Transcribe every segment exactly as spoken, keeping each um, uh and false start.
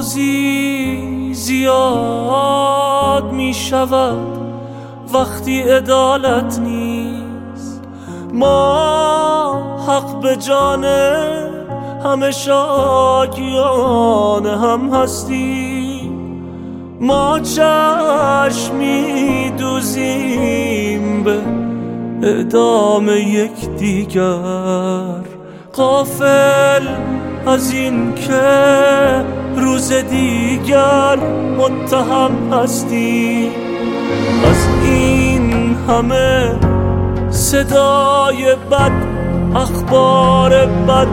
قاضی زیاد می شود وقتی عدالت نیست. ما حق به جان همه شاکیان هم هستیم. ما چشم می دوزیم به اعدام یک دیگر، غافل از این که روز دیگر متهم هستی. از این همه صدای بد، اخبار بد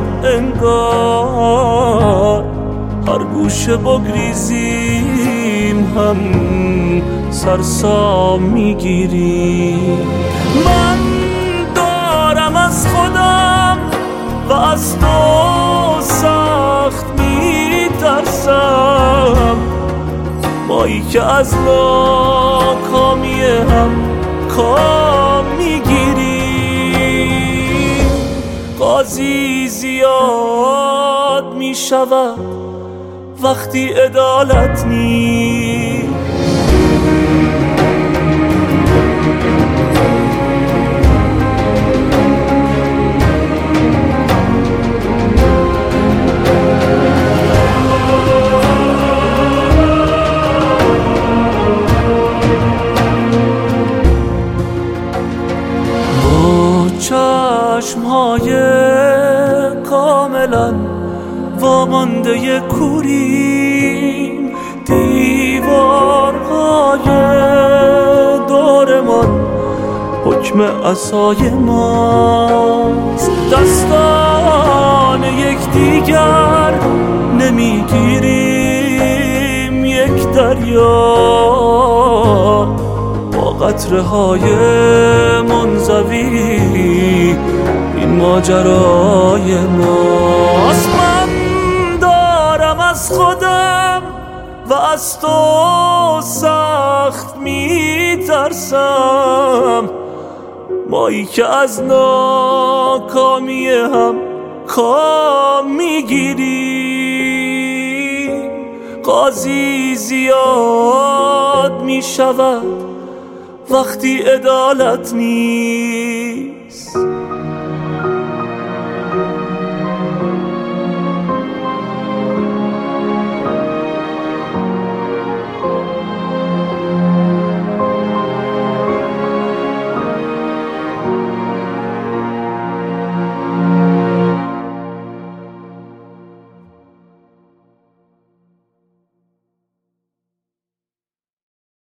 انگار هر گوشه بگریزیم هم سرسام میگیریم. من دارم از خودم و از تو سخت میترسم، مایی که از ناکامی هم کام میگیریم. قاضی زیاد میشود وقتی عدالت نیست. چشمهای کاملا وامانده کوریم، دیوارهای دورمان حکم عصای ماست. دستان یک دیگر نمیگیریم یک دریا، قطره های منزوی این ماجرای ماست. من دارم از خودم و از تو سخت میترسم، مایی که از ناکامی هم کام میگیری. قاضی زیاد میشود وقتی عدالت نیست.